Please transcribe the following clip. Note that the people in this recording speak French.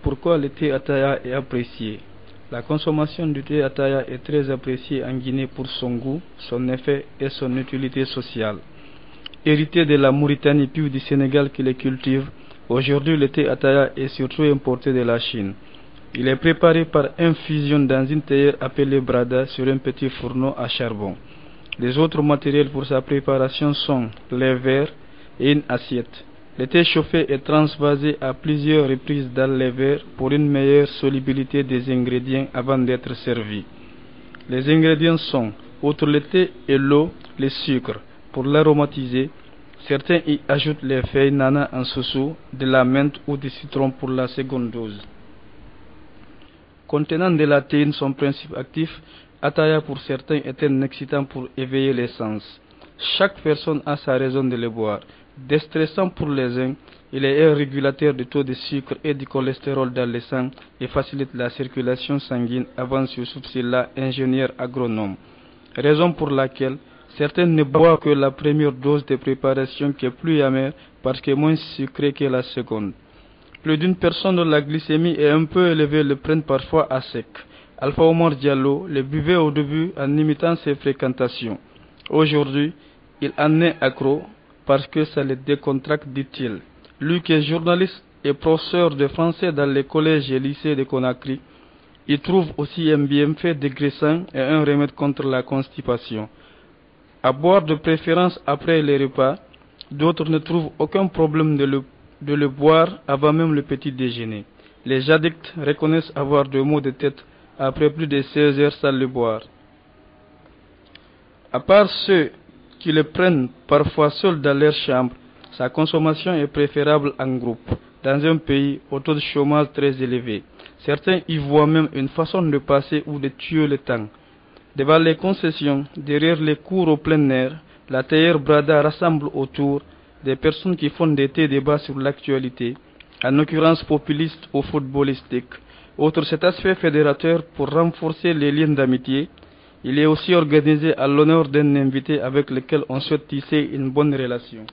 Pourquoi le thé Ataya est apprécié? La consommation du thé Ataya est très appréciée en Guinée pour son goût, son effet et son utilité sociale. Hérité de la Mauritanie puis du Sénégal qui les cultive, aujourd'hui le thé Ataya est surtout importé de la Chine. Il est préparé par infusion dans une théière appelée brada sur un petit fourneau à charbon. Les autres matériels pour sa préparation sont les verres et une assiette. Le thé chauffé est transvasé à plusieurs reprises dans les verres pour une meilleure solubilité des ingrédients avant d'être servi. Les ingrédients sont, outre le thé et l'eau, le sucre. Pour l'aromatiser, certains y ajoutent les feuilles nana en sousou, de la menthe ou du citron pour la seconde dose. Contenant de la théine, son principe actif, Ataya pour certains est un excitant pour éveiller les sens. Chaque personne a sa raison de le boire. Déstressant pour les uns, il est un régulateur du taux de sucre et du cholestérol dans le sang et facilite la circulation sanguine, avance Youssouf Silla, ingénieur agronome. Raison pour laquelle certains ne boivent que la première dose de préparation qui est plus amère parce que moins sucrée que la seconde. Plus d'une personne dont la glycémie est un peu élevée le prennent parfois à sec. Alpha Omar Diallo le buvait au début en imitant ses fréquentations. Aujourd'hui, il en est accro parce que ça le décontracte, dit-il. Lui qui est journaliste et professeur de français dans les collèges et lycées de Conakry, il trouve aussi un bienfait dégraissant et un remède contre la constipation. À boire de préférence après les repas, d'autres ne trouvent aucun problème de le boire avant même le petit déjeuner. Les addicts reconnaissent avoir des maux de tête après plus de 16 heures sans le boire. À part ceux qui le prennent parfois seuls dans leur chambre, sa consommation est préférable en groupe, dans un pays au taux de chômage très élevé. Certains y voient même une façon de passer ou de tuer le temps. Devant les concessions, derrière les cours au plein air, la théière Brada rassemble autour des personnes qui font des débats sur l'actualité, en l'occurrence populiste ou footballistique. Outre cet aspect fédérateur pour renforcer les liens d'amitié, il est aussi organisé à l'honneur d'un invité avec lequel on souhaite tisser une bonne relation.